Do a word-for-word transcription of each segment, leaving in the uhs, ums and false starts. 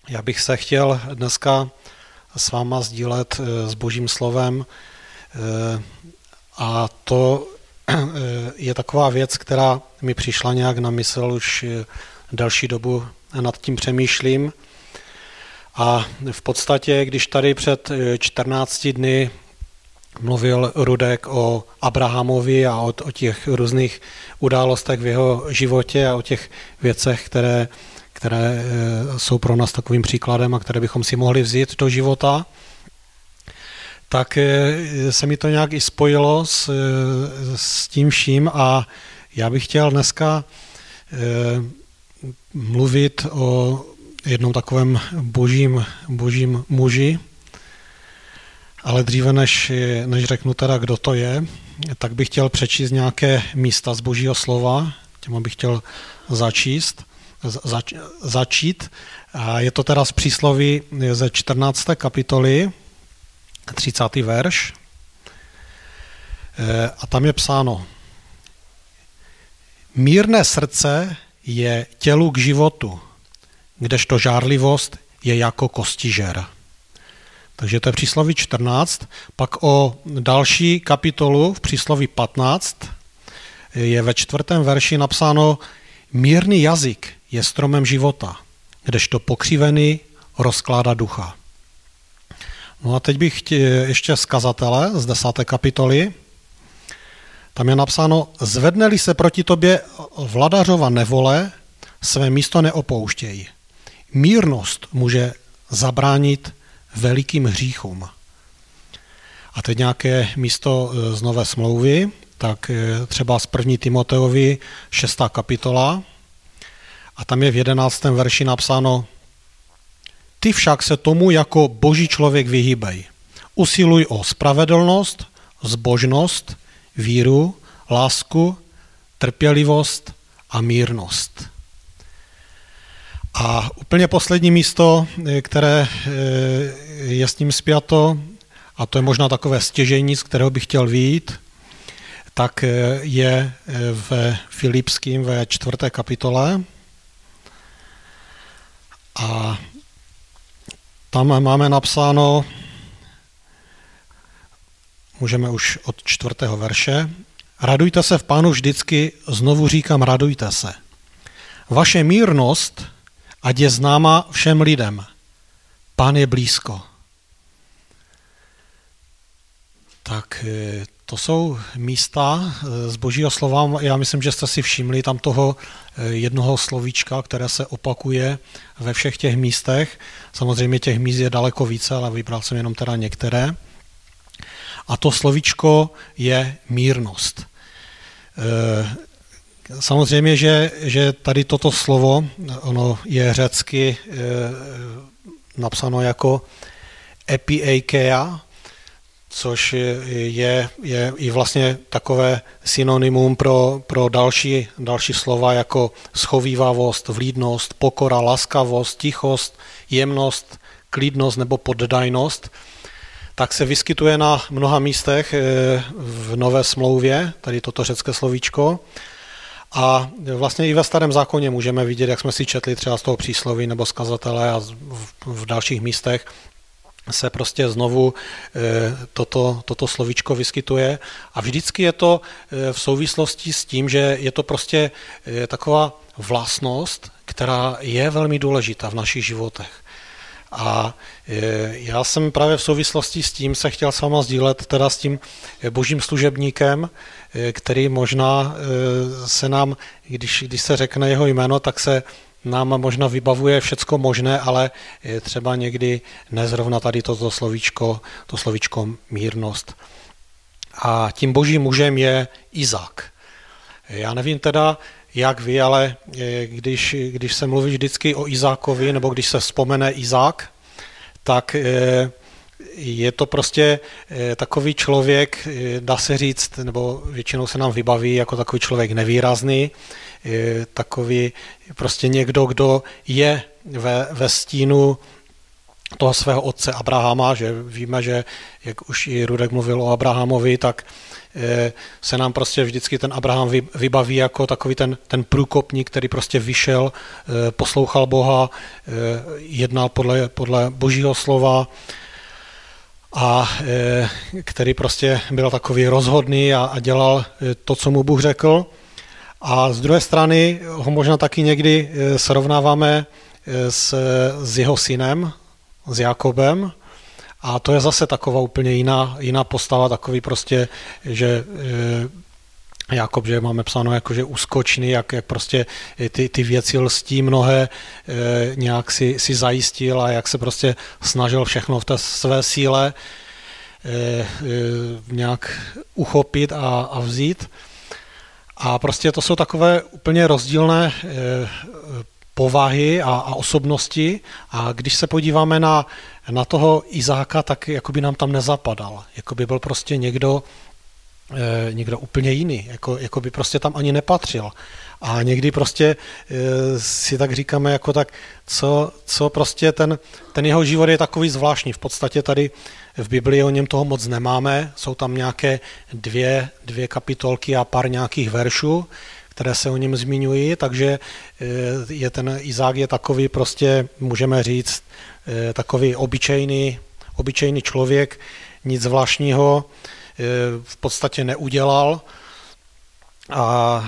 Já bych se chtěl dneska s váma sdílet s Božím slovem a to je taková věc, která mi přišla nějak na mysl, už delší dobu nad tím přemýšlím. A v podstatě, když tady před čtrnácti dny mluvil Rudek o Abrahamovi a o, o těch různých událostech v jeho životě a o těch věcech, které, které jsou pro nás takovým příkladem a které bychom si mohli vzít do života, tak se mi to nějak i spojilo s, s tím vším a já bych chtěl dneska mluvit o jednom takovém božím, božím muži, ale dříve, než, než řeknu teda, kdo to je, tak bych chtěl přečíst nějaké místa z Božího slova, těma bych chtěl začíst, zač, začít. A je to teda z přísloví ze čtrnácté kapitoly, třicátý verš. A tam je psáno: Mírné srdce je tělu k životu, kdežto žárlivost je jako kostižer. Takže to je přísloví čtrnáct. Pak o další kapitolu v přísloví patnáct je ve čtvrtém verši napsáno: Mírný jazyk je stromem života, kdežto pokřivený rozkládá ducha. No a teď bych chtěl ještě z kazatele z desáté kapitoly. Tam je napsáno: Zvedne-li se proti tobě vladařova nevole, své místo neopouštěj. Mírnost může zabránit velikým hříchům. A teď nějaké místo z Nové smlouvy, tak třeba z první Timoteovi šestá kapitola a tam je v jedenáctém verši napsáno: Ty však se tomu jako boží člověk vyhýbej. Usiluj o spravedlnost, zbožnost, víru, lásku, trpělivost a mírnost. A úplně poslední místo, které je s ním spjato, a to je možná takové stěžejní, z kterého bych chtěl vyjít, tak je ve Filipským ve čtvrté kapitole. A tam máme napsáno, můžeme už od čtvrtého verše: Radujte se v Pánu vždycky, znovu říkám, radujte se. Vaše mírnost ať je známa všem lidem. Pán je blízko. Tak to jsou místa z Božího slova. Já myslím, že jste si všimli tam toho jednoho slovíčka, které se opakuje ve všech těch místech. Samozřejmě těch míst je daleko více, ale vybral jsem jenom teda některé. A to slovíčko je mírnost. Samozřejmě, že, že tady toto slovo, ono je řecky e, napsáno jako epieikeia, což je, je i vlastně takové synonymum pro, pro další, další slova jako schovívavost, vlídnost, pokora, laskavost, tichost, jemnost, klidnost nebo poddajnost. Tak se vyskytuje na mnoha místech v Nové smlouvě, tady toto řecké slovíčko. A vlastně i ve Starém zákoně můžeme vidět, jak jsme si četli třeba z toho přísloví nebo z kazatele a v dalších místech se prostě znovu toto, toto slovíčko vyskytuje. A vždycky je to v souvislosti s tím, že je to prostě taková vlastnost, která je velmi důležitá v našich životech. A já jsem právě v souvislosti s tím se chtěl s váma sdílet teda s tím božím služebníkem, který možná se nám, když, když se řekne jeho jméno, tak se nám možná vybavuje všecko možné, ale třeba někdy nezrovna tady toto slovíčko, to slovíčko mírnost. A tím božím mužem je Izák. Já nevím teda, jak vy, ale když, když se mluví vždycky o Izákovi, nebo když se vzpomene Izák, tak je to prostě takový člověk, dá se říct, nebo většinou se nám vybaví jako takový člověk nevýrazný, takový prostě někdo, kdo je ve, ve stínu toho svého otce Abrahama, že víme, že jak už i Rudek mluvil o Abrahamovi, tak se nám prostě vždycky ten Abraham vybaví jako takový ten, ten průkopník, který prostě vyšel, poslouchal Boha, jednal podle, podle Božího slova a který prostě byl takový rozhodný a, a dělal to, co mu Bůh řekl. A z druhé strany ho možná taky někdy srovnáváme s, s jeho synem, s Jakobem, a to je zase taková úplně jiná, jiná postava, takový prostě, že e, Jakob, že máme psáno jako, že úskočný, jak, jak prostě ty, ty věci lstí mnohé e, nějak si, si zajistil a jak se prostě snažil všechno v té své síle e, e, nějak uchopit a, a vzít. A prostě to jsou takové úplně rozdílné e, povahy a, a osobnosti, a když se podíváme na, na toho Izáka, tak jakoby nám tam nezapadal. Jakoby byl prostě někdo, e, někdo úplně jiný, jako, jakoby prostě tam ani nepatřil. A někdy prostě e, si tak říkáme, jako tak, co, co prostě ten, ten jeho život je takový zvláštní. V podstatě tady v Biblii o něm toho moc nemáme, jsou tam nějaké dvě, dvě kapitolky a pár nějakých veršů, které se o něm zmiňují, takže je ten Izák je takový prostě, můžeme říct, takový obyčejný, obyčejný člověk, nic zvláštního v podstatě neudělal a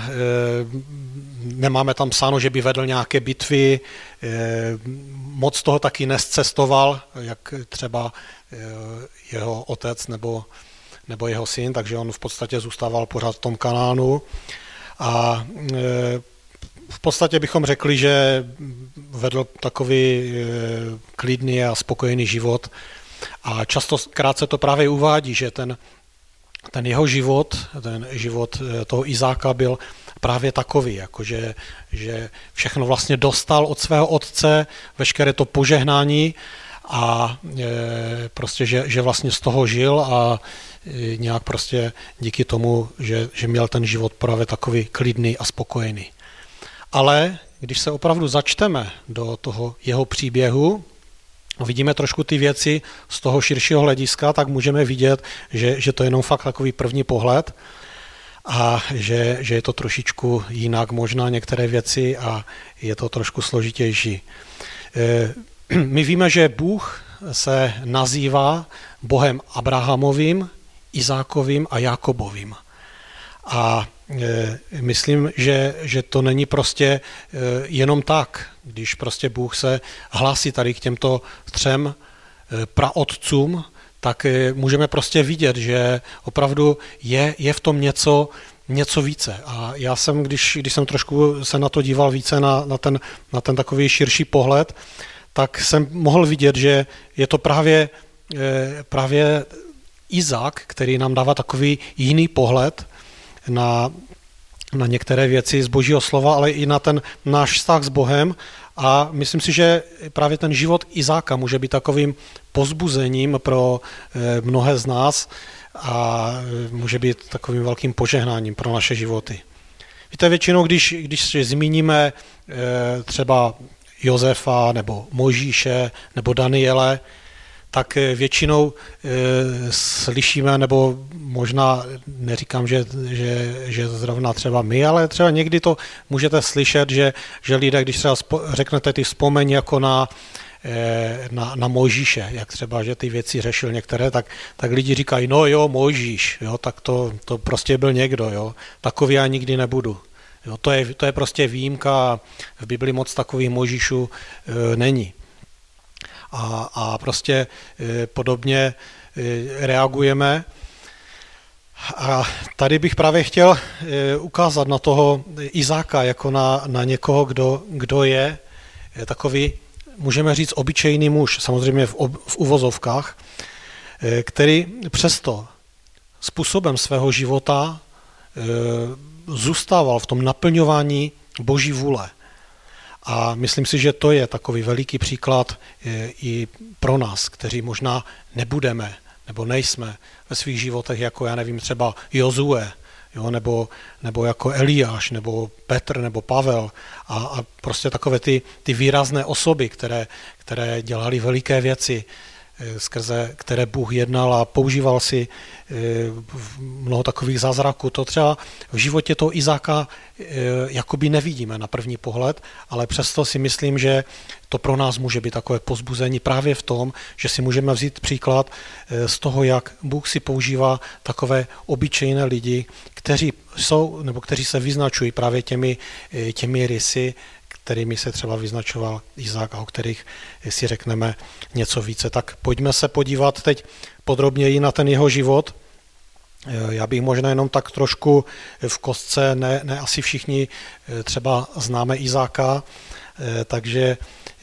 nemáme tam psáno, že by vedl nějaké bitvy, moc toho taky nescestoval, jak třeba jeho otec nebo, nebo jeho syn, takže on v podstatě zůstával pořád v tom Kanánu. A v podstatě bychom řekli, že vedl takový klidný a spokojený život. A častokrát se to právě uvádí, že ten, ten jeho život, ten život toho Izáka byl právě takový, jakože, že všechno vlastně dostal od svého otce, veškeré to požehnání a prostě, že, že vlastně z toho žil a nějak prostě díky tomu, že, že měl ten život právě takový klidný a spokojený. Ale když se opravdu začteme do toho jeho příběhu, vidíme trošku ty věci z toho širšího hlediska, tak můžeme vidět, že, že to je jenom fakt takový první pohled a že, že je to trošičku jinak možná některé věci a je to trošku složitější. My víme, že Bůh se nazývá Bohem Abrahamovým, Izákovým a Jakobovým. A e, myslím, že, že to není prostě e, jenom tak, když prostě Bůh se hlásí tady k těmto třem e, praotcům, tak e, můžeme prostě vidět, že opravdu je, je v tom něco, něco více. A já jsem, když, když jsem trošku se na to díval více na, na, ten, na ten takový širší pohled, tak jsem mohl vidět, že je to právě, e, právě Izák, který nám dává takový jiný pohled na, na některé věci z Božího slova, ale i na ten náš vztah s Bohem. A myslím si, že právě ten život Izáka může být takovým povzbuzením pro mnohé z nás a může být takovým velkým požehnáním pro naše životy. Víte, většinou, když, když zmíníme třeba Josefa nebo Mojžíše nebo Daniele, tak většinou e, slyšíme, nebo možná neříkám, že, že, že zrovna třeba my, ale třeba někdy to můžete slyšet, že, že lidé, když třeba spo, řeknete ty vzpomeň jako na, e, na, na Mojžíše, jak třeba, že ty věci řešil některé, tak, tak lidi říkají, no jo, Mojžíš, jo, tak to, to prostě byl někdo, jo, takový já nikdy nebudu. Jo, to, je, to je prostě výjimka, v Bibli moc takových Mojžíšů e, není. A, a prostě e, podobně e, reagujeme. A tady bych právě chtěl e, ukázat na toho Izáka jako na, na někoho, kdo, kdo je e, takový, můžeme říct, obyčejný muž, samozřejmě v, ob, v uvozovkách, e, který přesto způsobem svého života e, zůstával v tom naplňování Boží vůle. A myslím si, že to je takový veliký příklad i pro nás, kteří možná nebudeme nebo nejsme ve svých životech, jako já nevím, třeba Jozue, jo, nebo, nebo jako Eliáš, nebo Petr, nebo Pavel a, a prostě takové ty, ty výrazné osoby, které, které dělali veliké věci, skrze které Bůh jednal a používal si mnoho takových zázraků. To třeba v životě toho Izáka jakoby nevidíme na první pohled, ale přesto si myslím, že to pro nás může být takové povzbuzení právě v tom, že si můžeme vzít příklad z toho, jak Bůh si používá takové obyčejné lidi, kteří jsou, nebo kteří se vyznačují právě těmi, těmi rysy, kterými se třeba vyznačoval Izák a o kterých si řekneme něco více. Tak pojďme se podívat teď podrobněji na ten jeho život. Já bych možná jenom tak trošku v kostce, ne, ne asi všichni třeba známe Izáka, takže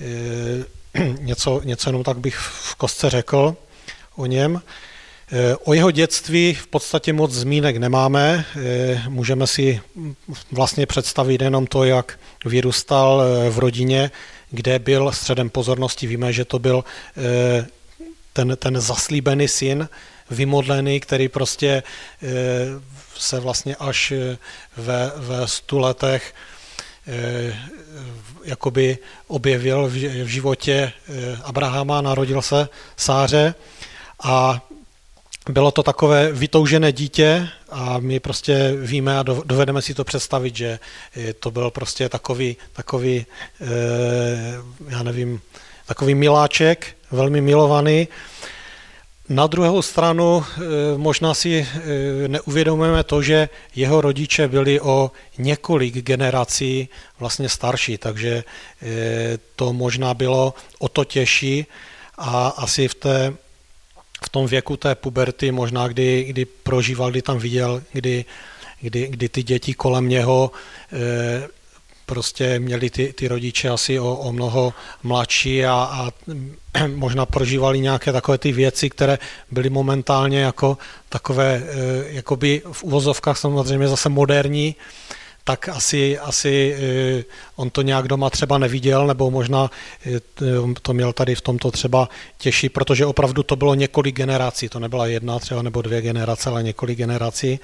něco, něco jenom tak bych v kostce řekl o něm. O jeho dětství v podstatě moc zmínek nemáme. Můžeme si vlastně představit jenom to, jak vyrůstal v rodině, kde byl středem pozornosti. Víme, že to byl ten, ten zaslíbený syn, vymodlený, který prostě se vlastně až ve, ve stu letech jakoby objevil v životě Abrahama, narodil se Sáře a bylo to takové vytoužené dítě a my prostě víme a dovedeme si to představit, že to byl prostě takový, takový já nevím, takový miláček, velmi milovaný. Na druhou stranu možná si neuvědomujeme to, že jeho rodiče byli o několik generací vlastně starší, takže to možná bylo o to těžší a asi v té v tom věku té puberty, možná kdy, kdy prožíval, kdy tam viděl, kdy, kdy, kdy ty děti kolem něho e, prostě měli ty, ty rodiče asi o, o mnoho mladší a, a možná prožívali nějaké takové ty věci, které byly momentálně jako takové, e, jakoby v uvozovkách samozřejmě zase moderní, tak asi, asi on to nějak doma třeba neviděl, nebo možná to měl tady v tomto třeba těžší, protože opravdu to bylo několik generací, to nebyla jedna třeba nebo dvě generace, ale několik generací.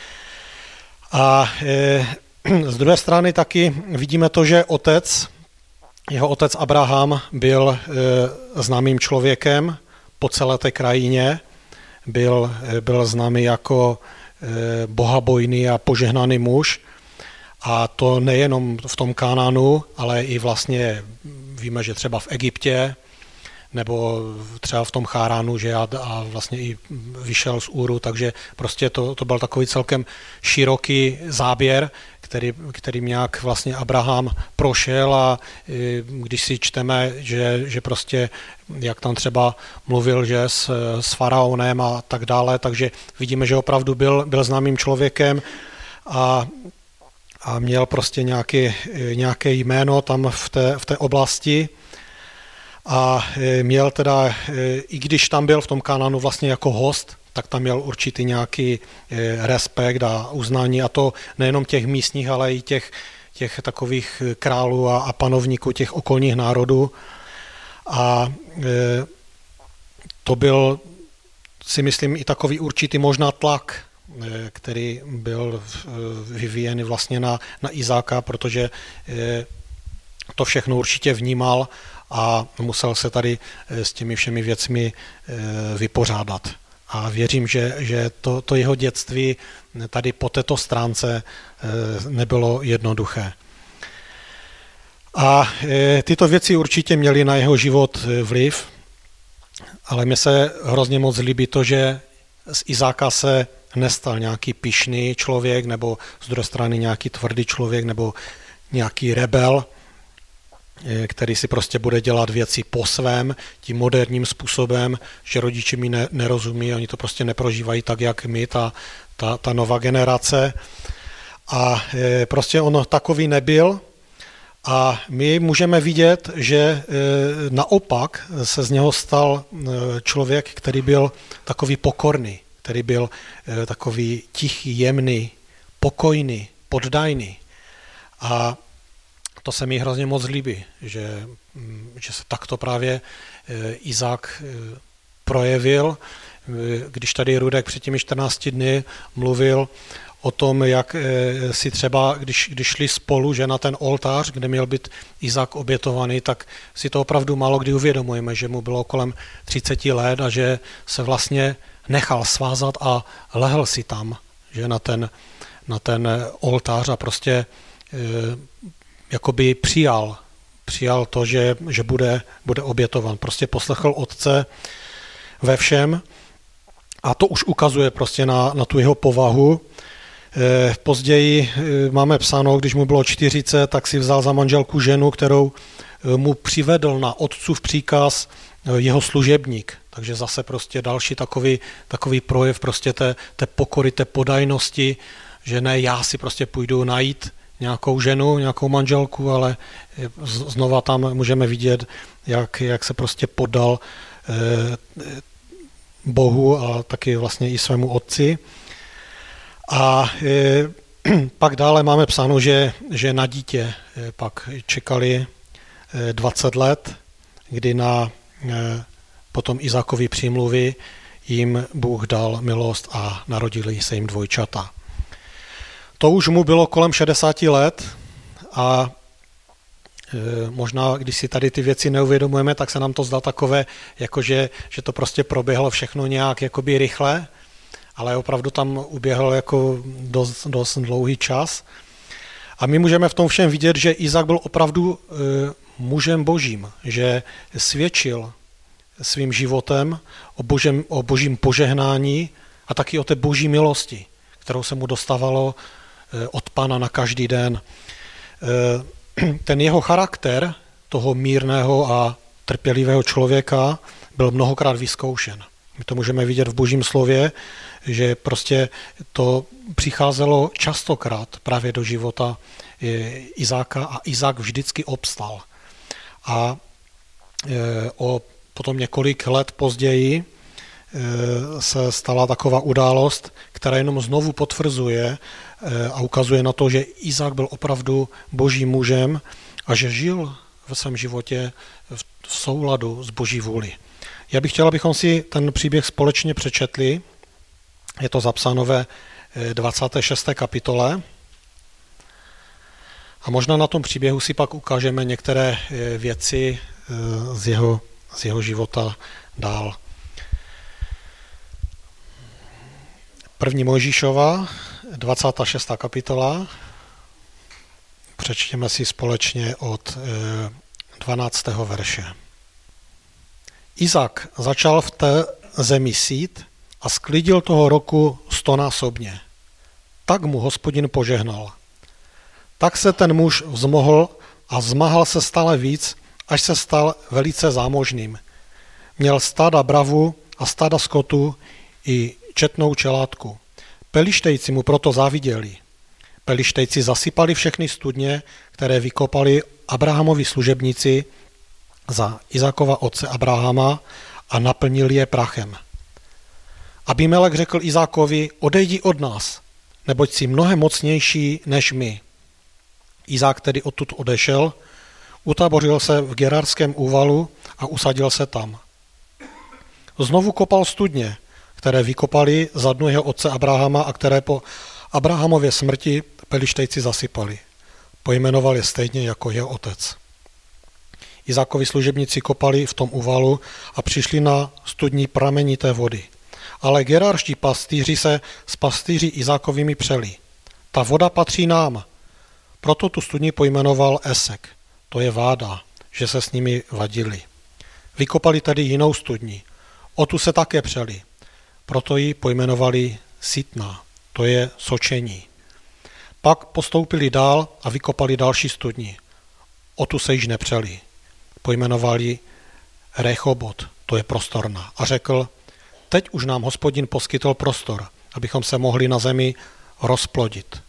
A z druhé strany taky vidíme to, že otec, jeho otec Abraham byl známým člověkem po celé té krajině, byl, byl známý jako bohabojný a požehnaný muž. A to nejenom v tom Kánánu, ale i vlastně víme, že třeba v Egyptě, nebo třeba v tom Cháránu, že a, a vlastně i vyšel z Úru, takže prostě to, to byl takový celkem široký záběr, který, kterým nějak vlastně Abraham prošel a když si čteme, že, že prostě jak tam třeba mluvil, že s, s faraonem a tak dále, takže vidíme, že opravdu byl, byl známým člověkem a a měl prostě nějaký, nějaké jméno tam v té, v té oblasti a měl teda, i když tam byl v tom Kánánu vlastně jako host, tak tam měl určitý nějaký respekt a uznání a to nejenom těch místních, ale i těch, těch takových králů a, a panovníků těch okolních národů a to byl, si myslím, i takový určitý možná tlak, který byl vyvíjen vlastně na, na Izáka, protože to všechno určitě vnímal a musel se tady s těmi všemi věcmi vypořádat. A věřím, že, že to, to jeho dětství tady po této stránce nebylo jednoduché. A tyto věci určitě měly na jeho život vliv, ale mně se hrozně moc líbí to, že z Izáka se nestal nějaký pyšný člověk, nebo z druhé strany nějaký tvrdý člověk, nebo nějaký rebel, který si prostě bude dělat věci po svém, tím moderním způsobem, že rodiče mi ne, nerozumí, oni to prostě neprožívají tak, jak my, ta, ta, ta nová generace. A e, prostě on takový nebyl a my můžeme vidět, že e, naopak se z něho stal e, člověk, který byl takový pokorný, který byl e, takový tichý, jemný, pokojný, poddajný. A to se mi hrozně moc líbí, že, že se takto právě Izák projevil. Když tady Rudek před těmi čtrnácti dny mluvil o tom, jak si třeba, když, když šli spolu, že na ten oltář, kde měl být Izák obětovaný, tak si to opravdu málo kdy uvědomujeme, že mu bylo kolem třicet let a že se vlastně nechal svázat a lehl si tam, že na ten, na ten oltář a prostě e, jakoby přijal, přijal to, že, že bude, bude obětovan. Prostě poslechl otce ve všem a to už ukazuje prostě na, na tu jeho povahu. E, později e, máme psáno, když mu bylo čtyřicet, tak si vzal za manželku ženu, kterou e, mu přivedl na otcův příkaz e, jeho služebník. Takže zase prostě další takový, takový projev prostě té, té pokory, té podajnosti, že ne já si prostě půjdu najít nějakou ženu, nějakou manželku, ale znova tam můžeme vidět, jak, jak se prostě podal e, Bohu a taky vlastně i svému otci. A e, pak dále máme psáno, že, že na dítě e, pak čekali e, dvacet let, kdy na e, potom Izákovi přímluvy jim Bůh dal milost a narodili se jim dvojčata. To už mu bylo kolem šedesát let a e, možná, když si tady ty věci neuvědomujeme, tak se nám to zdá takové, jakože, že to prostě proběhlo všechno nějak jakoby rychle, ale opravdu tam uběhl jako dost, dost dlouhý čas. A my můžeme v tom všem vidět, že Izák byl opravdu e, mužem božím, že svědčil svým životem o, božem, o božím požehnání a taky o té boží milosti, kterou se mu dostávalo od Pána na každý den. Ten jeho charakter, toho mírného a trpělivého člověka, byl mnohokrát vyzkoušen. My to můžeme vidět v božím slově, že prostě to přicházelo častokrát právě do života Izáka a Izák vždycky obstal. A o potom několik let později se stala taková událost, která jenom znovu potvrzuje a ukazuje na to, že Izák byl opravdu božím mužem a že žil ve svém životě v souladu s boží vůli. Já bych chtěl, abychom si ten příběh společně přečetli. Je to zapsáno ve dvacáté šesté kapitole. A možná na tom příběhu si pak ukážeme některé věci z jeho, z jeho života dál. První Mojžíšova, dvacátá šestá kapitola. Přečtěme si společně od dvanáctého verše. Izák začal v té zemi sít a sklidil toho roku stonásobně. Tak mu Hospodin požehnal. Tak se ten muž vzmohl a zmahal se stále víc, až se stal velice zámožným. Měl stáda bravu a stáda skotu i četnou čelátku. Pelištejci mu proto záviděli. Pelištejci zasypali všechny studně, které vykopali Abrahamovi služebníci za Izákova otce Abrahama a naplnili je prachem. Abimelech řekl Izákovi, odejdi od nás, neboť jsi mnohem mocnější než my. Izák tedy odtud odešel, utabořil se v Gerarském úvalu a usadil se tam. Znovu kopal studně, které vykopali za dnu jeho otce Abrahama a které po Abrahamově smrti pelištejci zasypali. Pojmenoval je stejně jako jeho otec. Izákovi služebníci kopali v tom úvalu a přišli na studní pramenité vody. Ale gerarští pastýři se s pastýři Izákovými přeli. Ta voda patří nám. Proto tu studni pojmenoval Esek. To je váda, že se s nimi vadili. Vykopali tedy jinou studni. O tu se také přeli. Proto ji pojmenovali Sitna. To je sočení. Pak postoupili dál a vykopali další studni. O tu se již nepřeli. Pojmenovali Rechobot. To je prostorná. A řekl, teď už nám Hospodin poskytl prostor, abychom se mohli na zemi rozplodit.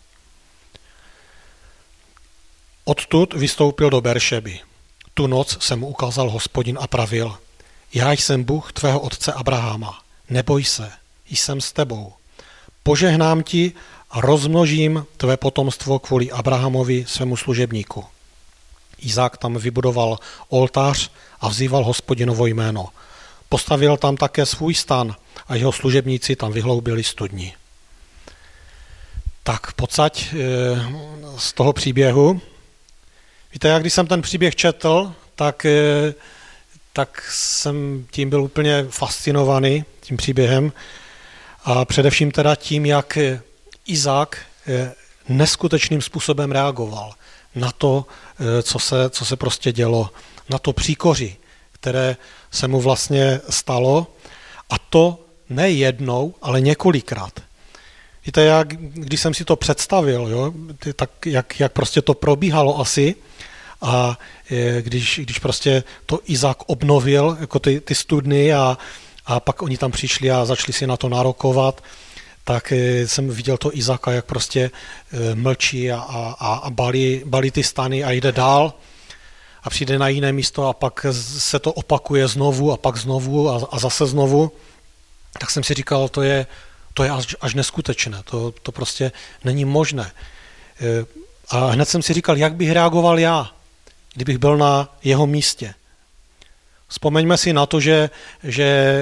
Odtud vystoupil do Beršeby. Tu noc se mu ukázal Hospodin a pravil, já jsem Bůh tvého otce Abrahama, neboj se, jsem s tebou. Požehnám ti a rozmnožím tvé potomstvo kvůli Abrahamovi svému služebníku. Izák tam vybudoval oltář a vzýval Hospodinovo jméno. Postavil tam také svůj stan a jeho služebníci tam vyhloubili studni. Tak pocať z toho příběhu. Víte, já když jsem ten příběh četl, tak, tak jsem tím byl úplně fascinovaný, tím příběhem. A především teda tím, jak Izák neskutečným způsobem reagoval na to, co se, co se prostě dělo, na to příkoří, které se mu vlastně stalo, a to ne jednou, ale několikrát. Víte, jak, když jsem si to představil, jo, tak jak, jak prostě to probíhalo asi, a když, když prostě to Izák obnovil, jako ty, ty studny, a, a pak oni tam přišli a začali si na to nárokovat, tak jsem viděl to Izáka, jak prostě mlčí a, a, a balí, balí ty stany a jde dál a přijde na jiné místo a pak se to opakuje znovu a pak znovu a, a zase znovu. Tak jsem si říkal, to je, to je až, až neskutečné, to, to prostě není možné. A hned jsem si říkal, jak bych reagoval já, kdybych byl na jeho místě. Vzpomeňme si na to, že, že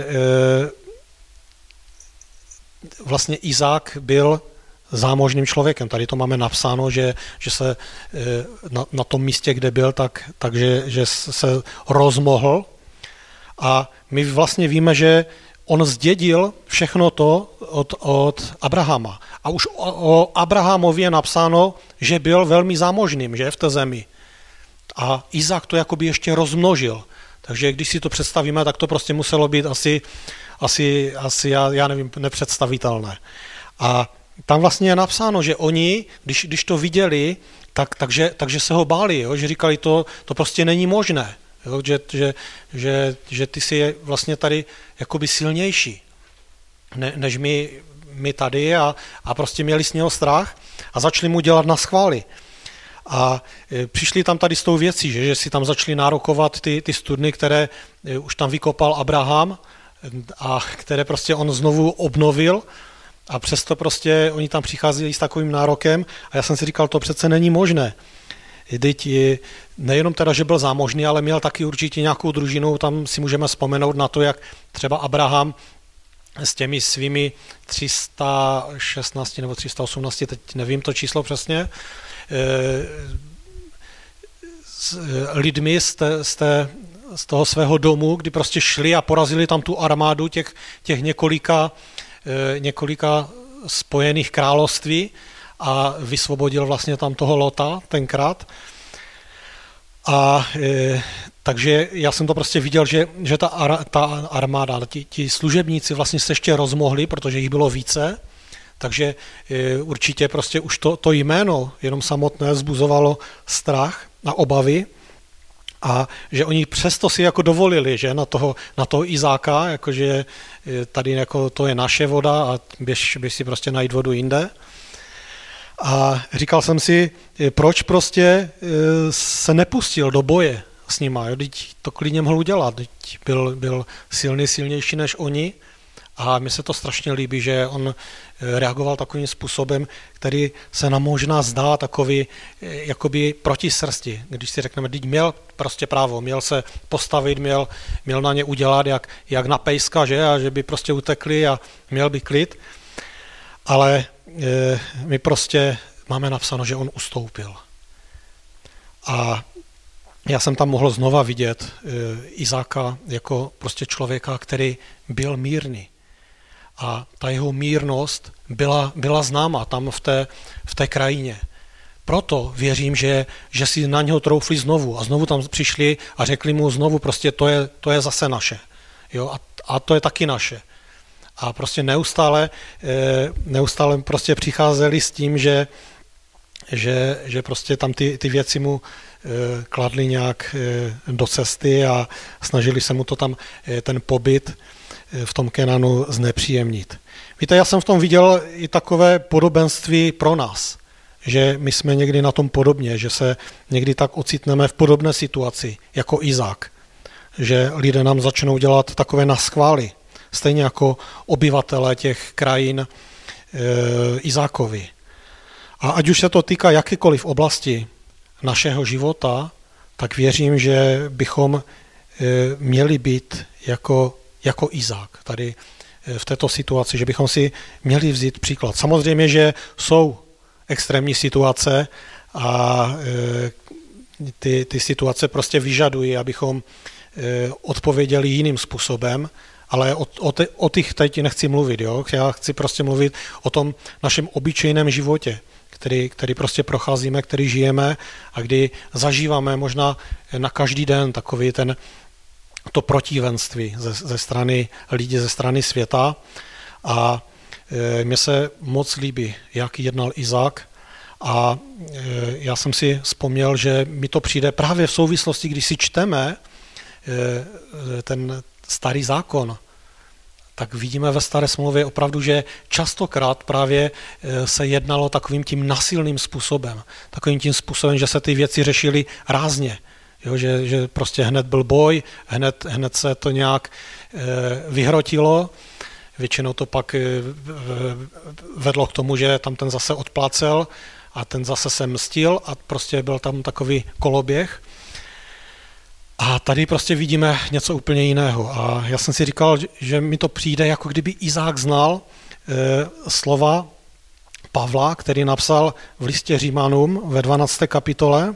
vlastně Izák byl zámožným člověkem. Tady to máme napsáno, že, že se na, na tom místě, kde byl, tak, takže že se rozmohl. A my vlastně víme, že on zdědil všechno to od, od Abrahama. A už o, o Abrahamovi je napsáno, že byl velmi zámožným, že, v té zemi. A Izák to jakoby ještě rozmnožil. Takže když si to představíme, tak to prostě muselo být asi, asi, asi já, já nevím, nepředstavitelné. A tam vlastně je napsáno, že oni, když, když to viděli, tak, takže, takže se ho báli, jo? Že říkali, to, to prostě není možné, jo? Že, že, že, že ty jsi vlastně tady jakoby silnější, ne, než my, my tady, a, a prostě měli z něho strach a začali mu dělat na schvály. A e, přišli tam tady s tou věcí, že, že si tam začali nárokovat ty, ty studny, které e, už tam vykopal Abraham a které prostě on znovu obnovil, a přesto prostě oni tam přicházeli s takovým nárokem a já jsem si říkal, to přece není možné. Teď nejenom teda, že byl zámožný, ale měl taky určitě nějakou družinu, tam si můžeme vzpomenout na to, jak třeba Abraham s těmi svými tři sta šestnáct nebo tři sta osmnáct, teď nevím to číslo přesně, s lidmi z, té, z, té, z toho svého domu, kdy prostě šli a porazili tam tu armádu těch, těch několika, několika spojených království a vysvobodil vlastně tam toho Lota tenkrát. A e, takže já jsem to prostě viděl, že, že ta, ar, ta armáda, ti, ti služebníci vlastně se ještě rozmohli, protože jich bylo více, takže e, určitě prostě už to, to jméno jenom samotné vzbuzovalo strach a obavy, a že oni přesto si jako dovolili, že na toho, na toho Izáka, jakože tady jako to je naše voda a běž, běž si prostě najít vodu jinde. A říkal jsem si, proč prostě se nepustil do boje s nima, jo? Teď to klidně mohl udělat, teď byl, byl silný, silnější než oni, a mně se to strašně líbí, že on reagoval takovým způsobem, který se nám možná zdá takový jakoby proti srsti, když si řekneme, teď měl prostě právo, měl se postavit, měl, měl na ně udělat jak, jak na pejska, že? A že by prostě utekli a měl by klid, ale e, my prostě máme napsáno, že on ustoupil. A já jsem tam mohl znova vidět e, Izáka jako prostě člověka, který byl mírný. A ta jeho mírnost byla, byla známa tam v té, v té krajině. Proto věřím, že, že si na něho troufli znovu a znovu tam přišli a řekli mu znovu, prostě to je, to je zase naše. Jo? A, a to je taky naše. A prostě neustále, neustále prostě přicházeli s tím, že, že, že prostě tam ty, ty věci mu kladli nějak do cesty a snažili se mu to tam, ten pobyt v tom Kenanu znepříjemnit. Víte, já jsem v tom viděl i takové podobenství pro nás, že my jsme někdy na tom podobně, že se někdy tak ocitneme v podobné situaci jako Izák, že lidé nám začnou dělat takové naschvály, stejně jako obyvatelé těch krajin e, Izákovi. A ať už se to týká jakékoliv oblasti našeho života, tak věřím, že bychom e, měli být jako jako Izák tady v této situaci, že bychom si měli vzít příklad. Samozřejmě, že jsou extrémní situace a ty, ty situace prostě vyžadují, abychom odpověděli jiným způsobem, ale o, o, te, o těch teď nechci mluvit. Jo? Já chci prostě mluvit o tom našem obyčejném životě, který, který prostě procházíme, který žijeme a kdy zažíváme možná na každý den takový ten, to protivenství ze, ze strany lidí, ze strany světa. A e, mně se moc líbí, jak jednal Izák. A e, já jsem si vzpomněl, že mi to přijde právě v souvislosti, když si čteme e, ten starý zákon, tak vidíme ve staré smlouvě opravdu, že častokrát právě se jednalo takovým tím nasilným způsobem. Takovým tím způsobem, že se ty věci řešily rázně. Jo, že, že prostě hned byl boj, hned, hned se to nějak e, vyhrotilo. Většinou to pak e, vedlo k tomu, že tam ten zase odplácel a ten zase se mstil a prostě byl tam takový koloběh. A tady prostě vidíme něco úplně jiného. A já jsem si říkal, že mi to přijde, jako kdyby Izák znal e, slova Pavla, který napsal v listě Římanům ve dvanácté kapitole.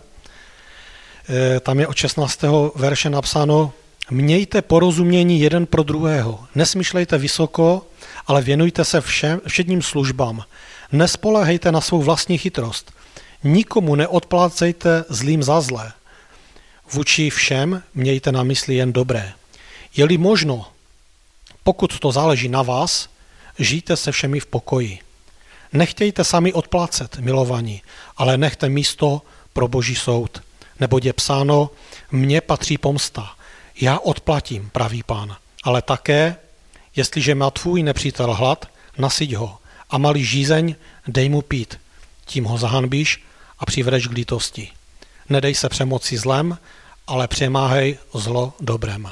E, tam je od šestnáctého verše napsáno: Mějte porozumění jeden pro druhého, nesmýšlejte vysoko, ale věnujte se všem, všedním službám. Nespoléhejte na svou vlastní chytrost. Nikomu neodplácejte zlým za zlé. Vůči všem mějte na mysli jen dobré. Je-li možno, pokud to záleží na vás, žijte se všemi v pokoji. Nechtějte sami odplácet, milovaní, ale nechte místo pro Boží soud. Neboť je psáno, mně patří pomsta. Já odplatím, pravý Pán. Ale také, jestliže má tvůj nepřítel hlad, nasyť ho. A malý žízeň, dej mu pít. Tím ho zahanbíš a přivedeš k lítosti. Nedej se přemoci zlem, ale přemáhej zlo dobrem.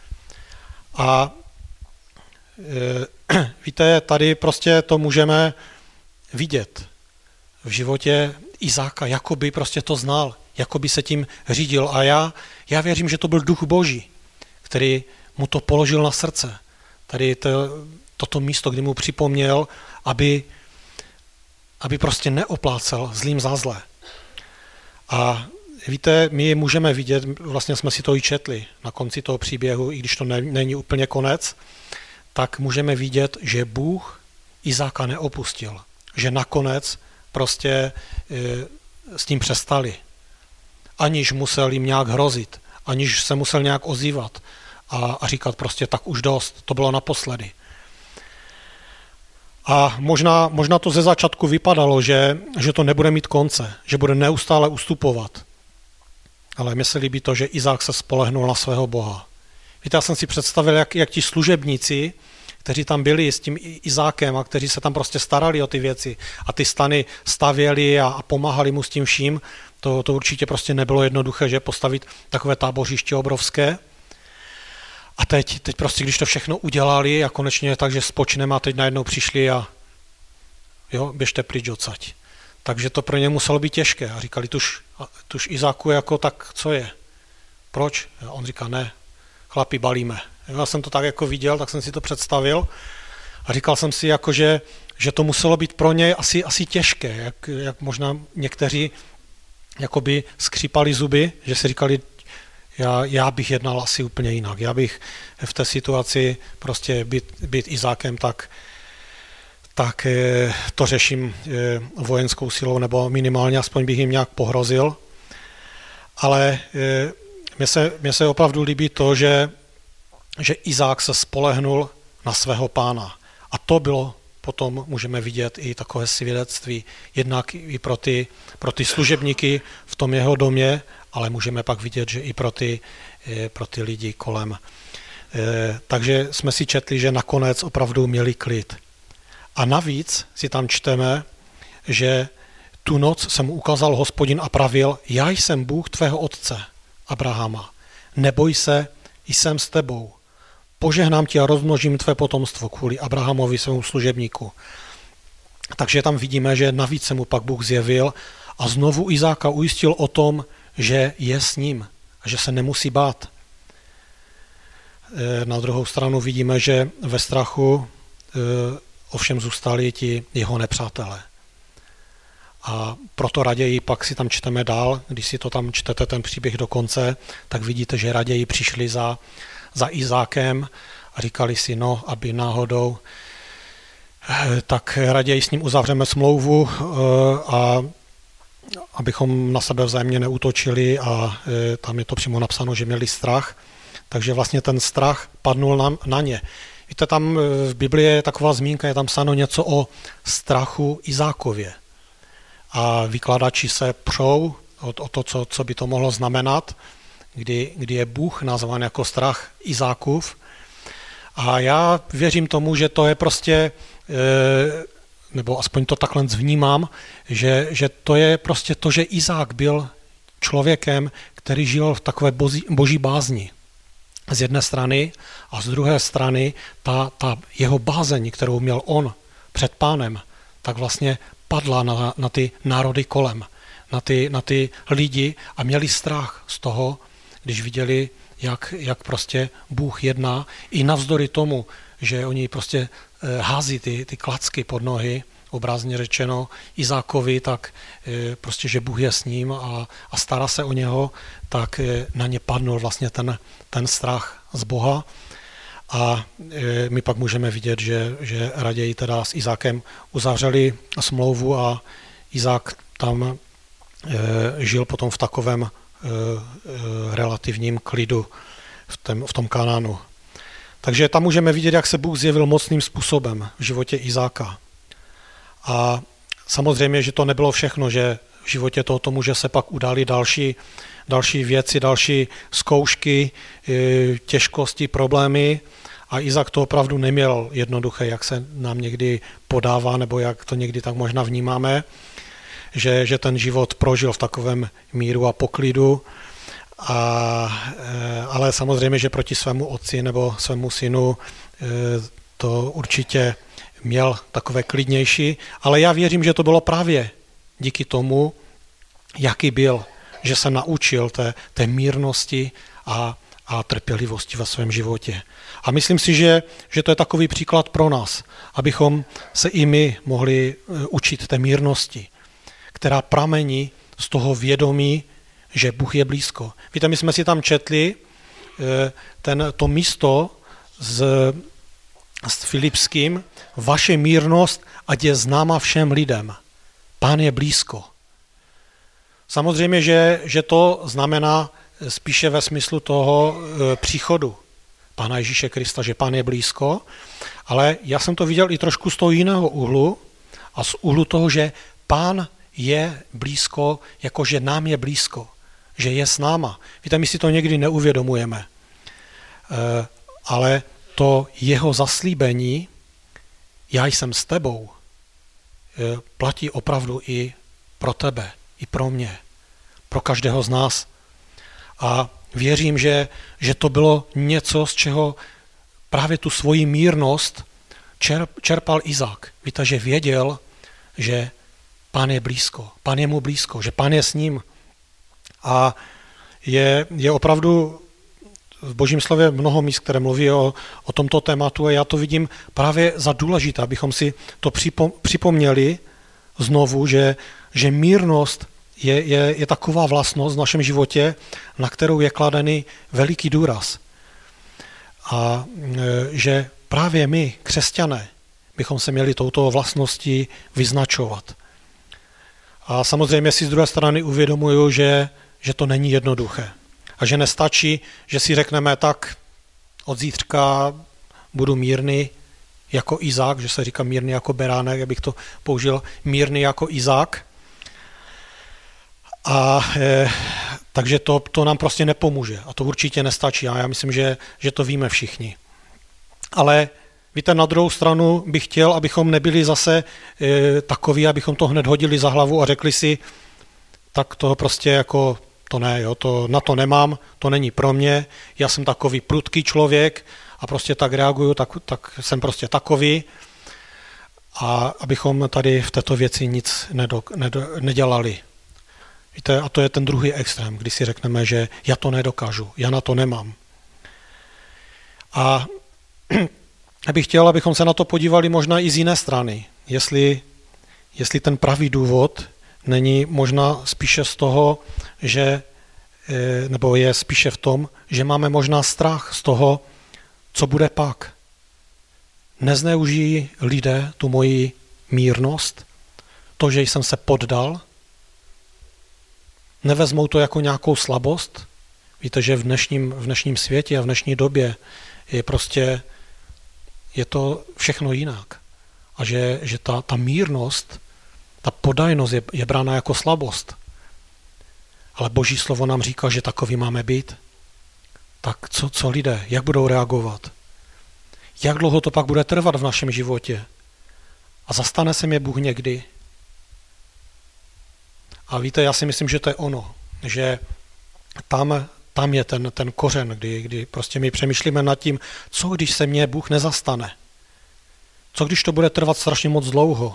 A e, víte, tady prostě to můžeme vidět v životě Izáka, jako by prostě to znal, jako by se tím řídil. A já, já věřím, že to byl Duch Boží, který mu to položil na srdce. Tady to, toto místo, kdy mu připomněl, aby, aby prostě neoplácel zlým za zlé. A víte, my je můžeme vidět, vlastně jsme si to i četli na konci toho příběhu, i když to ne, není úplně konec, tak můžeme vidět, že Bůh Izáka neopustil, že nakonec prostě e, s tím přestali, aniž musel jim nějak hrozit, aniž se musel nějak ozývat a, a říkat prostě tak už dost, to bylo naposledy. A možná, možná to ze začátku vypadalo, že, že to nebude mít konce, že bude neustále ustupovat. Ale mně se líbí to, že Izák se spolehnul na svého Boha. Víte, já jsem si představil, jak, jak ti služebníci, kteří tam byli s tím Izákem a kteří se tam prostě starali o ty věci a ty stany stavěli a, a pomáhali mu s tím vším, to, to určitě prostě nebylo jednoduché, že postavit takové tábořiště obrovské. A teď, teď prostě, když to všechno udělali a konečně tak, že spočneme a teď najednou přišli a jo, běžte pryč odsaď. Takže to pro ně muselo být těžké. A říkali, tuž, tuž Izáku, jako tak, co je? Proč? A on říká, ne, chlapi, balíme. Já jsem to tak jako viděl, tak jsem si to představil a říkal jsem si, jako, že, že to muselo být pro ně asi, asi těžké, jak, jak možná někteří jakoby skřípali zuby, že si říkali, já, já bych jednal asi úplně jinak. Já bych v té situaci prostě být, být Izákem, tak tak to řeším vojenskou silou, nebo minimálně aspoň bych jim nějak pohrozil. Ale mně se, mně se opravdu líbí to, že, že Izák se spolehnul na svého Pána. A to bylo potom, můžeme vidět, i takové svědectví, jednak i pro ty, pro ty služebníky v tom jeho domě, ale můžeme pak vidět, že i pro ty, pro ty lidi kolem. Takže jsme si četli, že nakonec opravdu měli klid. A navíc si tam čteme, že tu noc se mu ukázal Hospodin a pravil, já jsem Bůh tvého otce, Abrahama. Neboj se, jsem s tebou. Požehnám ti a rozmnožím tvé potomstvo kvůli Abrahamovi, svému služebníku. Takže tam vidíme, že navíc se mu pak Bůh zjevil a znovu Izáka ujistil o tom, že je s ním a že se nemusí bát. Na druhou stranu vidíme, že ve strachu ovšem zůstali ti jeho nepřátelé. A proto raději pak si tam čteme dál, když si to tam čtete ten příběh do konce, tak vidíte, že raději přišli za, za Izákem a říkali si, no, aby náhodou, tak raději s ním uzavřeme smlouvu a abychom na sebe vzájemně neútočili a tam je to přímo napsáno, že měli strach. Takže vlastně ten strach padnul na, na ně. Víte, tam v Biblii je taková zmínka, je tam psáno něco o strachu Izákově. A vykladači se přou o, o to, co, co by to mohlo znamenat, kdy, kdy je Bůh nazván jako strach Izákův. A já věřím tomu, že to je prostě, nebo aspoň to takhle vnímám, že, že to je prostě to, že Izák byl člověkem, který žil v takové boží, boží bázni. Z jedné strany a z druhé strany ta, ta jeho bázeň, kterou měl on před Pánem, tak vlastně padla na, na ty národy kolem, na ty, na ty lidi a měli strach z toho, když viděli, jak, jak prostě Bůh jedná, i navzdory tomu, že oni prostě hází ty, ty klacky pod nohy, obrazně řečeno Izákovi, tak prostě, že Bůh je s ním a, a stará se o něho, tak na ně padnul vlastně ten, ten strach z Boha. A my pak můžeme vidět, že, že raději teda s Izákem uzavřeli smlouvu a Izák tam žil potom v takovém relativním klidu v, tém, v tom Kanánu. Takže tam můžeme vidět, jak se Bůh zjevil mocným způsobem v životě Izáka. A samozřejmě, že to nebylo všechno, že v životě tohoto muže se pak udály další, další věci, další zkoušky, těžkosti, problémy a Izák to opravdu neměl jednoduché, jak se nám někdy podává, nebo jak to někdy tak možná vnímáme, že, že ten život prožil v takovém míru a poklidu, a, ale samozřejmě, že proti svému otci nebo svému synu to určitě měl takové klidnější, ale já věřím, že to bylo právě díky tomu, jaký byl, že se naučil té, té mírnosti a, a trpělivosti ve svém životě. A myslím si, že, že to je takový příklad pro nás, abychom se i my mohli učit té mírnosti, která pramení z toho vědomí, že Bůh je blízko. Víte, my jsme si tam četli ten, to místo s, s Filipským, vaše mírnost, ať je známa všem lidem. Pán je blízko. Samozřejmě, že, že to znamená spíše ve smyslu toho e, příchodu Pána Ježíše Krista, že Pán je blízko, ale já jsem to viděl i trošku z toho jiného úhlu a z úhlu toho, že Pán je blízko, jakože nám je blízko, že je s náma. Víte, my si to někdy neuvědomujeme, e, ale to jeho zaslíbení, já jsem s tebou, e, platí opravdu i pro tebe, i pro mě, pro každého z nás. A věřím, že, že to bylo něco, z čeho právě tu svoji mírnost čerpal Izák. Víte, že věděl, že Pán je blízko, Pán je mu blízko, že Pán je s ním. A je, je opravdu v Božím slově mnoho míst, které mluví o, o tomto tématu a já to vidím právě za důležité, abychom si to připomněli znovu, že, že mírnost je, je, je taková vlastnost v našem životě, na kterou je kladený veliký důraz. A že právě my, křesťané, bychom se měli touto vlastností vyznačovat. A samozřejmě si z druhé strany uvědomuju, že, že to není jednoduché. A že nestačí, že si řekneme tak, od zítřka budu mírný jako Izák, že se říká mírný jako beránek, abych to použil, mírný jako Izák. A e, takže to, to nám prostě nepomůže a to určitě nestačí a já myslím, že, že to víme všichni. Ale víte, na druhou stranu bych chtěl, abychom nebyli zase e, takoví, abychom to hned hodili za hlavu a řekli si, tak to prostě jako, to ne, jo, to, na to nemám, to není pro mě, já jsem takový prudký člověk a prostě tak reaguju, tak, tak jsem prostě takový a abychom tady v této věci nic nedo, nedo, nedělali. Víte, a to je ten druhý extrém, kdy si řekneme, že já to nedokážu, já na to nemám. A já bych chtěl, abychom se na to podívali možná i z jiné strany. Jestli, jestli ten pravý důvod není možná spíše z toho, že, nebo je spíše v tom, že máme možná strach z toho, co bude pak. Nezneužijí lidé tu moji mírnost, to, že jsem se poddal, nevezmou to jako nějakou slabost. Víte, že v dnešním, v dnešním světě a v dnešní době je prostě, je to všechno jinak. A že, že ta, ta mírnost, ta podajnost je, je brána jako slabost. Ale Boží slovo nám říká, že takový máme být. Tak co, co lidé, jak budou reagovat? Jak dlouho to pak bude trvat v našem životě? A zastane se mě Bůh někdy? A víte, já si myslím, že to je ono, že tam, tam je ten, ten kořen, kdy, kdy prostě my přemýšlíme nad tím, co když se mě Bůh nezastane? Co když to bude trvat strašně moc dlouho?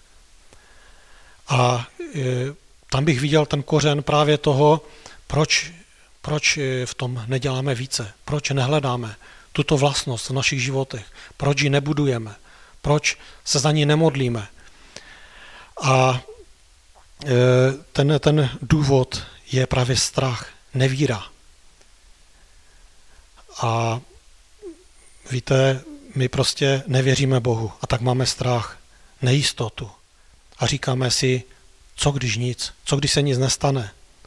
A e, tam bych viděl ten kořen právě toho, proč, proč v tom neděláme více, proč nehledáme tuto vlastnost v našich životech, proč ji nebudujeme, proč se za ní nemodlíme. A ten, ten důvod je právě strach, nevíra. A víte, my prostě nevěříme Bohu a tak máme strach, nejistotu. A říkáme si, co když nic, co když se nic nestane.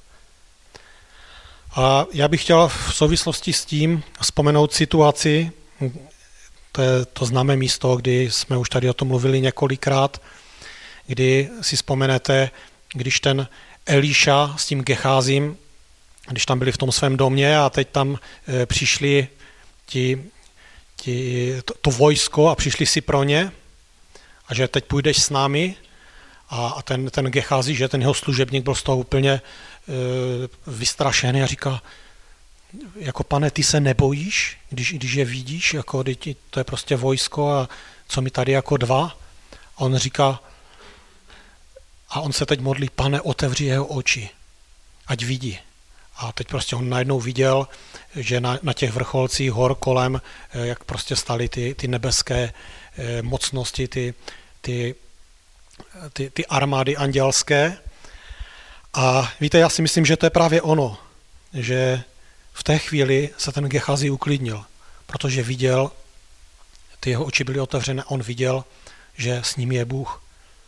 A já bych chtěl v souvislosti s tím vzpomenout situaci, to je to známé místo, kdy jsme už tady o tom mluvili několikrát, kdy si vzpomenete, když ten Eliša s tím Gecházím, když tam byli v tom svém domě a teď tam e, přišli ti, ti, to, to vojsko a přišli si pro ně a že teď půjdeš s námi a, a ten, ten Gechází, že ten jeho služebník byl z toho úplně e, vystrašený a říká, jako pane, ty se nebojíš, když, když je vidíš, jako to je prostě vojsko a co mi tady jako dva? A on říká, a on se teď modlí, pane, otevři jeho oči, ať vidí. A teď prostě on najednou viděl, že na, na těch vrcholcích hor kolem, jak prostě staly ty, ty nebeské eh, mocnosti, ty, ty, ty, ty armády andělské. A víte, já si myslím, že to je právě ono, že v té chvíli se ten Gechazi uklidnil, protože viděl, ty jeho oči byly otevřené, on viděl, že s ním je Bůh.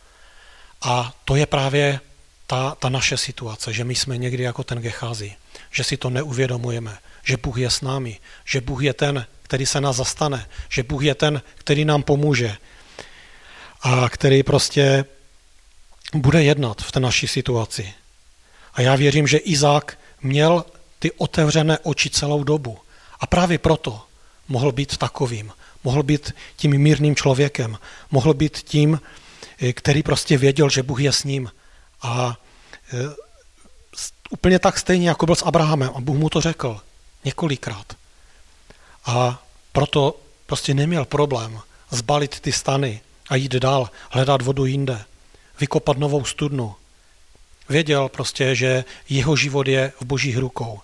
A to je právě ta, ta naše situace, že my jsme někdy jako ten Gechazi, že si to neuvědomujeme, že Bůh je s námi, že Bůh je ten, který se nás zastane, že Bůh je ten, který nám pomůže a který prostě bude jednat v té naší situaci. A já věřím, že Izák měl ty otevřené oči celou dobu a právě proto mohl být takovým, mohl být tím mírným člověkem, mohl být tím, který prostě věděl, že Bůh je s ním. A e, úplně tak stejně, jako byl s Abrahamem. A Bůh mu to řekl několikrát. A proto prostě neměl problém zbalit ty stany a jít dál, hledat vodu jinde, vykopat novou studnu. Věděl prostě, že jeho život je v Božích rukou.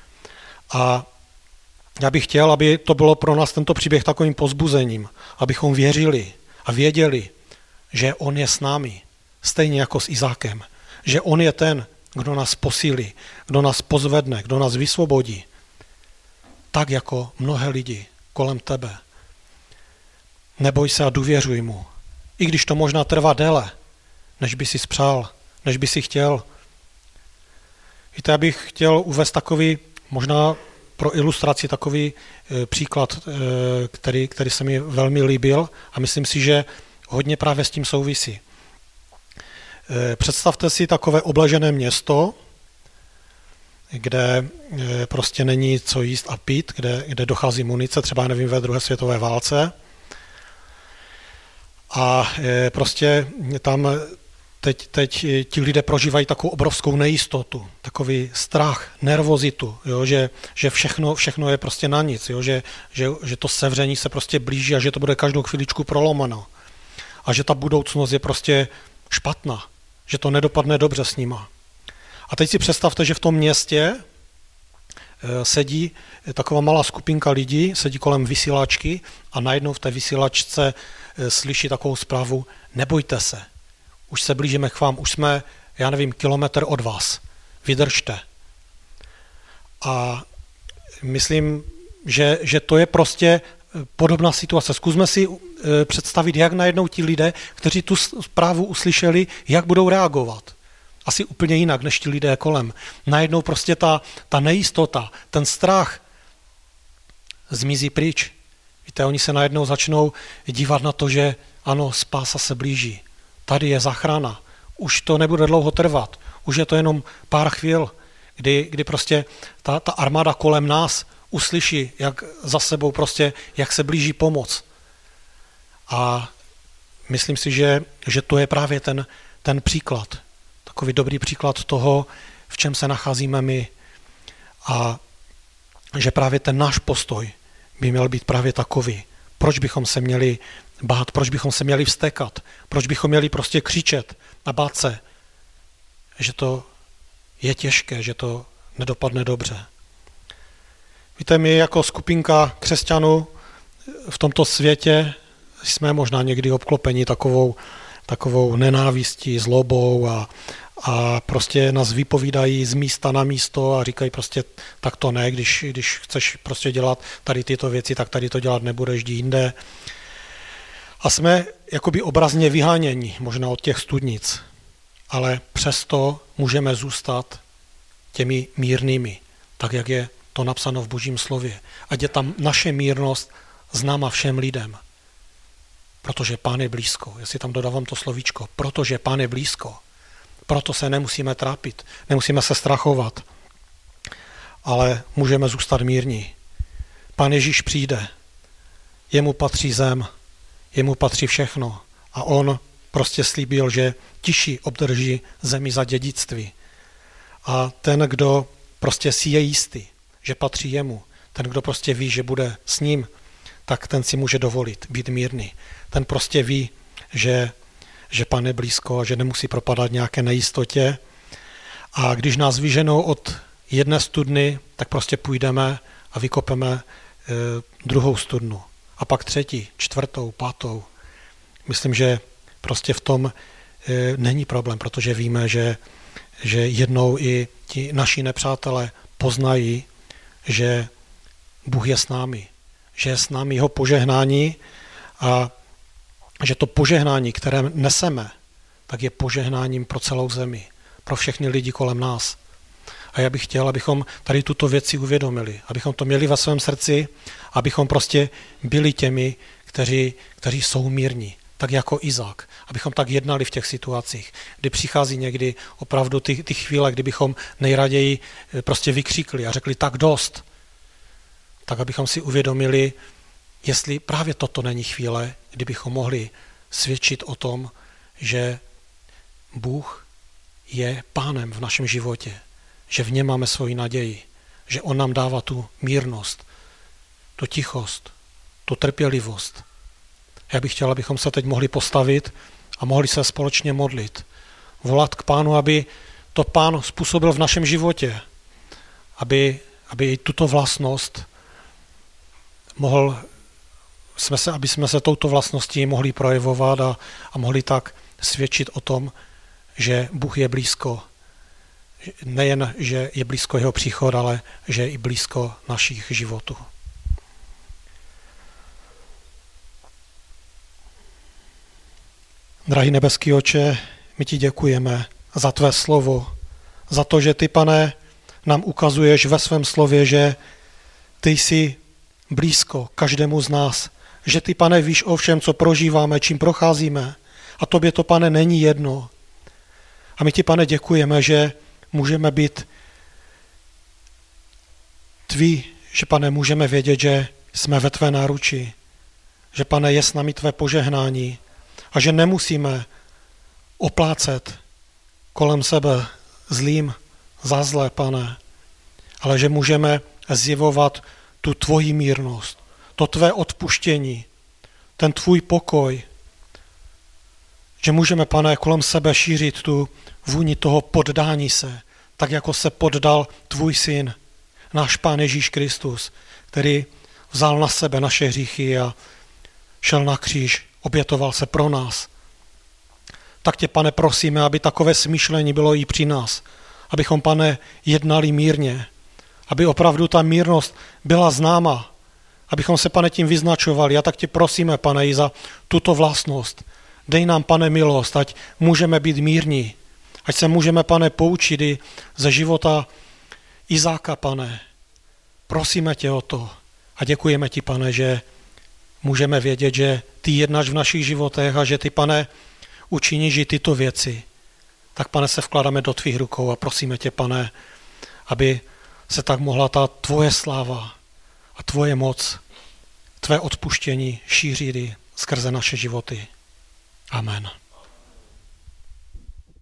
A já bych chtěl, aby to bylo pro nás tento příběh takovým povzbuzením, abychom věřili a věděli, že on je s námi, stejně jako s Izákem, že on je ten, kdo nás posílí, kdo nás pozvedne, kdo nás vysvobodí, tak jako mnohé lidi kolem tebe. Neboj se a důvěřuj mu, i když to možná trvá déle, než by si spřál, než by si chtěl. Víte, já bych chtěl uvést takový, možná pro ilustraci takový e, příklad, e, který, který se mi velmi líbil a myslím si, že hodně právě s tím souvisí. E, představte si takové obležené město, kde e, prostě není co jíst a pít, kde, kde dochází munice, třeba nevím, ve druhé světové válce. A e, prostě tam teď, teď ti lidé prožívají takovou obrovskou nejistotu, takový strach, nervozitu, jo, že, že všechno, všechno je prostě na nic, jo, že, že, že to sevření se prostě blíží a že to bude každou chviličku prolomeno. A že ta budoucnost je prostě špatná, že to nedopadne dobře s nima. A teď si představte, že v tom městě sedí taková malá skupinka lidí, sedí kolem vysílačky a najednou v té vysílačce slyší takovou zprávu, nebojte se, už se blížíme k vám, už jsme já nevím, kilometr od vás. Vydržte. A myslím, že, že to je prostě podobná situace. Zkusme si představit, jak najednou ti lidé, kteří tu zprávu uslyšeli, jak budou reagovat. Asi úplně jinak, než ti lidé kolem. Najednou prostě ta, ta nejistota, ten strach zmizí pryč. Víte, oni se najednou začnou dívat na to, že ano, spása se blíží. Tady je záchrana. Už to nebude dlouho trvat. Už je to jenom pár chvíl, kdy, kdy prostě ta, ta armáda kolem nás uslyší, jak za sebou prostě, jak se blíží pomoc. A myslím si, že, že to je právě ten, ten příklad. Takový dobrý příklad toho, v čem se nacházíme my. A že právě ten náš postoj by měl být právě takový. Proč bychom se měli bát, proč bychom se měli vztekat, proč bychom měli prostě křičet a bát se, že to je těžké, že to nedopadne dobře. Víte, my jako skupinka křesťanů v tomto světě jsme možná někdy obklopeni takovou, takovou nenávistí, zlobou a, a prostě nás vypovídají z místa na místo a říkají prostě tak to ne, když, když chceš prostě dělat tady tyto věci, tak tady to dělat nebudeš, jdi jinde. A jsme jakoby obrazně vyháněni možná od těch studnic, ale přesto můžeme zůstat těmi mírnými, tak jak je to napsáno v Božím slově. Ať je tam naše mírnost známa všem lidem. Protože Pán je blízko. Já si tam dodávám to slovíčko. Protože Pán je blízko. Proto se nemusíme trápit. Nemusíme se strachovat. Ale můžeme zůstat mírní. Pán Ježíš přijde. Jemu patří zem. Jemu patří všechno. A on prostě slíbil, že tiší obdrží zemi za dědictví. A ten, kdo prostě si je jistý, že patří jemu, ten, kdo prostě ví, že bude s ním, tak ten si může dovolit být mírný. Ten prostě ví, že, že Pán je blízko a že nemusí propadat nějaké nejistotě. A když nás vyženou od jedné studny, tak prostě půjdeme a vykopeme e, druhou studnu. A pak třetí, čtvrtou, pátou. Myslím, že prostě v tom e, není problém, protože víme, že, že jednou i ti naši nepřátelé poznají, že Bůh je s námi, že je s námi jeho požehnání a že to požehnání, které neseme, tak je požehnáním pro celou zemi, pro všechny lidi kolem nás. A já bych chtěl, abychom tady tuto věc si uvědomili, abychom to měli ve svém srdci, abychom prostě byli těmi, kteří, kteří jsou mírní, tak jako Izák, abychom tak jednali v těch situacích, kdy přichází někdy opravdu ty, ty chvíle, kdybychom nejraději prostě vykřikli a řekli tak dost, tak abychom si uvědomili, jestli právě toto není chvíle, kdybychom mohli svědčit o tom, že Bůh je Pánem v našem životě, že v něm máme svoji naději, že on nám dává tu mírnost, tu tichost, tu trpělivost. Já bych chtěl, abychom se teď mohli postavit a mohli se společně modlit. Volat k Pánu, aby to Pán způsobil v našem životě, aby, aby i tuto vlastnost mohl, jsme se, aby jsme se touto vlastností mohli projevovat a, a mohli tak svědčit o tom, že Bůh je blízko. Nejen, že je blízko jeho příchod, ale že je i blízko našich životů. Drahý nebeský Otče, my ti děkujeme za tvé slovo, za to, že ty, Pane, nám ukazuješ ve svém slově, že ty jsi blízko každému z nás, že ty, Pane, víš o všem, co prožíváme, čím procházíme a tobě to, Pane, není jedno. A my ti, Pane, děkujeme, že můžeme být tví, že, Pane, můžeme vědět, že jsme ve tvé náruči, že, Pane, je s námi tvé požehnání a že nemusíme oplácet kolem sebe zlým za zlé, Pane, ale že můžeme zjevovat tu tvoji mírnost, to tvé odpuštění, ten tvůj pokoj, že můžeme, Pane, kolem sebe šířit tu vůni toho poddání se, tak jako se poddal tvůj syn, náš Pán Ježíš Kristus, který vzal na sebe naše hříchy a šel na kříž, obětoval se pro nás. tak tě, Pane, prosíme, aby takové smýšlení bylo i při nás. Abychom, Pane, jednali mírně. Aby opravdu ta mírnost byla známa. Abychom se, Pane, tím vyznačovali. A tak tě prosíme, Pane, i za tuto vlastnost. Dej nám, Pane, milost, ať můžeme být mírní. Ať se můžeme, Pane, poučit i ze života Izáka, Pane. Prosíme tě o to. A děkujeme ti, Pane, že můžeme vědět, že ty jednáš v našich životech a že ty, Pane, učiníš i tyto věci. Tak, Pane, se vkládáme do tvých rukou a prosíme tě, Pane, aby se tak mohla ta tvoje sláva a tvoje moc, tvé odpuštění šířit skrze naše životy. Amen.